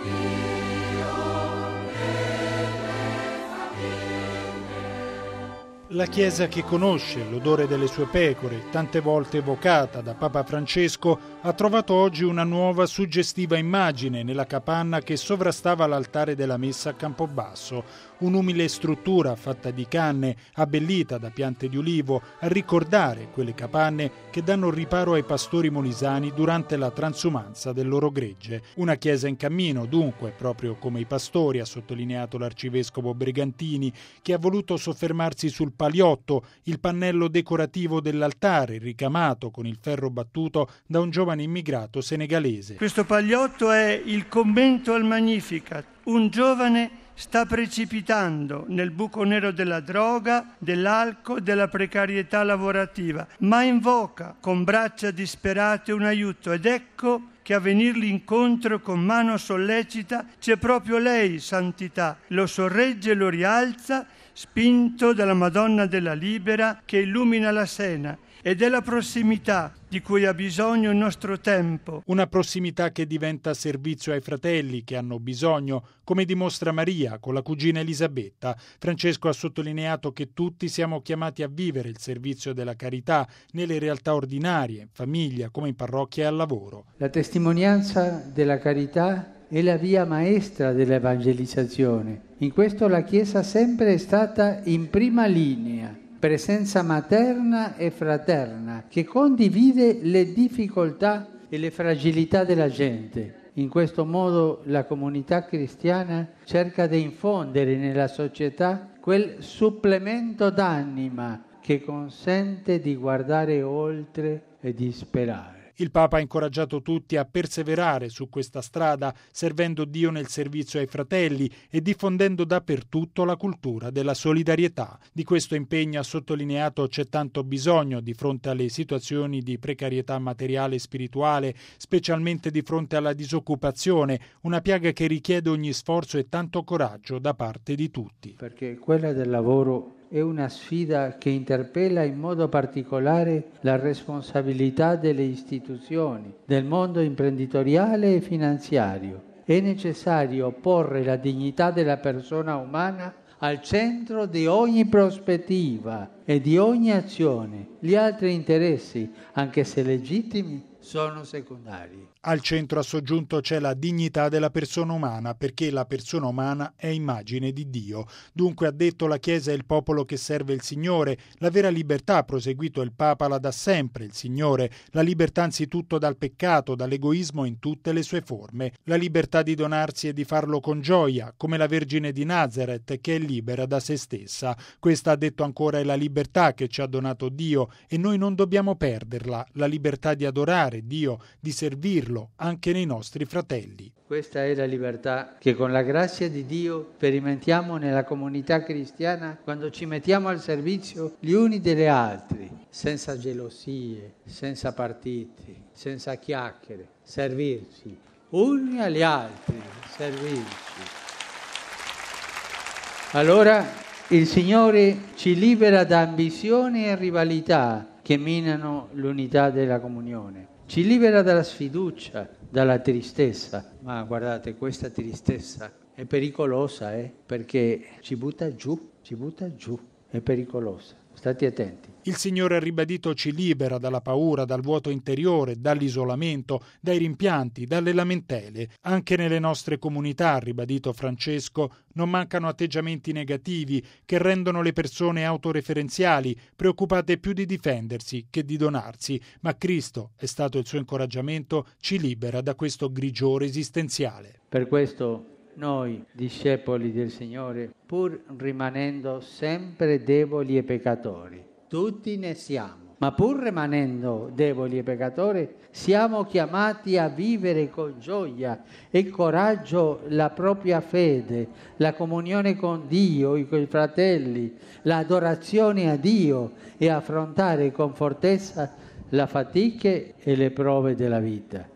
La Chiesa che conosce l'odore delle sue pecore, tante volte evocata da Papa Francesco, ha trovato oggi una nuova suggestiva immagine nella capanna che sovrastava l'altare della messa a Campobasso. Un'umile struttura fatta di canne, abbellita da piante di ulivo, a ricordare quelle capanne che danno riparo ai pastori molisani durante la transumanza del loro gregge. Una chiesa in cammino, dunque, proprio come i pastori, ha sottolineato l'arcivescovo Brigantini, che ha voluto soffermarsi sul paliotto, il pannello decorativo dell'altare, ricamato con il ferro battuto da un giovane immigrato senegalese. Questo paliotto è il commento al Magnificat. Un giovane sta precipitando nel buco nero della droga, dell'alcol, della precarietà lavorativa, ma invoca con braccia disperate un aiuto, ed ecco che a venirgli incontro con mano sollecita c'è proprio lei, Santità. Lo sorregge e lo rialza, spinto dalla Madonna della Libera che illumina la Sena. Ed è la prossimità di cui ha bisogno il nostro tempo. Una prossimità che diventa servizio ai fratelli che hanno bisogno, come dimostra Maria con la cugina Elisabetta. Francesco ha sottolineato che tutti siamo chiamati a vivere il servizio della carità nelle realtà ordinarie, in famiglia, come in parrocchia e al lavoro. La testimonianza della carità è la via maestra dell'evangelizzazione. In questo la Chiesa sempre è stata in prima linea. Presenza materna e fraterna che condivide le difficoltà e le fragilità della gente. In questo modo la comunità cristiana cerca di infondere nella società quel supplemento d'anima che consente di guardare oltre e di sperare. Il Papa ha incoraggiato tutti a perseverare su questa strada, servendo Dio nel servizio ai fratelli e diffondendo dappertutto la cultura della solidarietà. Di questo impegno, ha sottolineato, c'è tanto bisogno di fronte alle situazioni di precarietà materiale e spirituale, specialmente di fronte alla disoccupazione, una piaga che richiede ogni sforzo e tanto coraggio da parte di tutti. Perché quella del lavoro è una sfida che interpella in modo particolare la responsabilità delle istituzioni, del mondo imprenditoriale e finanziario. È necessario porre la dignità della persona umana al centro di ogni prospettiva e di ogni azione. Gli altri interessi, anche se legittimi, sono secondari. Al centro, ha soggiunto, c'è la dignità della persona umana, perché la persona umana è immagine di Dio. Dunque, ha detto, la Chiesa è il popolo che serve il Signore. La vera libertà, ha proseguito il Papa, la dà sempre il Signore. La libertà anzitutto dal peccato, dall'egoismo in tutte le sue forme. La libertà di donarsi e di farlo con gioia, come la Vergine di Nazareth, che è libera da se stessa. Questa, ha detto ancora, è la libertà che ci ha donato Dio e noi non dobbiamo perderla. La libertà di adorare Dio, di servirlo anche nei nostri fratelli. Questa è la libertà che con la grazia di Dio sperimentiamo nella comunità cristiana quando ci mettiamo al servizio gli uni degli altri, senza gelosie, senza partiti, senza chiacchiere, servirci, uni agli altri, servirci. Allora il Signore ci libera da ambizioni e rivalità che minano l'unità della comunione. Ci libera dalla sfiducia, dalla tristezza. Ma guardate, questa tristezza è pericolosa, perché ci butta giù, è pericolosa. State attenti. Il Signore, ha ribadito, ci libera dalla paura, dal vuoto interiore, dall'isolamento, dai rimpianti, dalle lamentele. Anche nelle nostre comunità, ha ribadito Francesco, non mancano atteggiamenti negativi che rendono le persone autoreferenziali, preoccupate più di difendersi che di donarsi. Ma Cristo, è stato il suo incoraggiamento, ci libera da questo grigiore esistenziale. Per questo noi, discepoli del Signore, pur rimanendo sempre deboli e peccatori, tutti ne siamo, ma pur rimanendo deboli e peccatori, siamo chiamati a vivere con gioia e coraggio la propria fede, la comunione con Dio e con i fratelli, l'adorazione a Dio e affrontare con fortezza le fatiche e le prove della vita.